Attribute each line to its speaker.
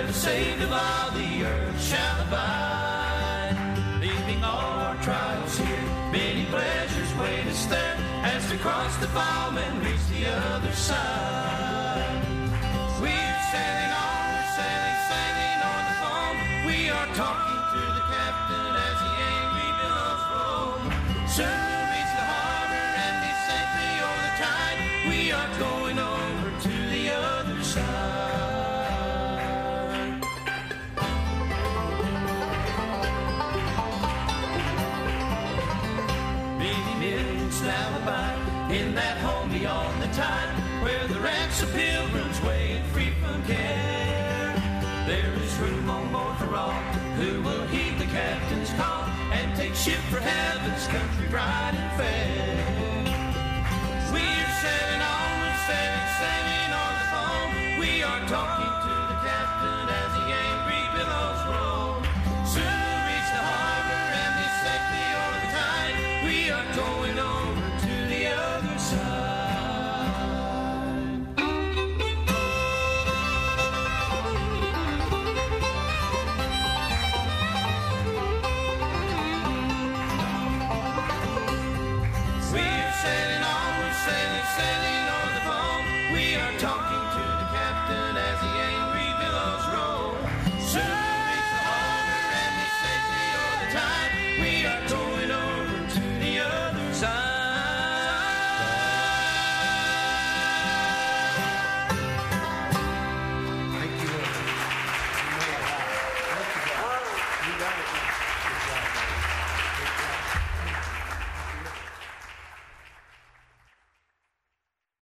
Speaker 1: the saved of all the earth shall abide. Leaving all our trials here, many pleasures wait us there, as we cross the foam and reach the other side. We're sailing on, we're sailing, sailing on the foam. We are talking to the captain as the angry billows roll. Soon we'll reach the harbor and be safely over the tide. We are going over to the other side. Many millions now abide in that home beyond the tide, where the ranks of pilgrims wait free from care. There is room on board for all who will heed the captain's call and take ship for heaven's country bright and fair. We're sailing on, we're sailing, sailing on the foam. We are talking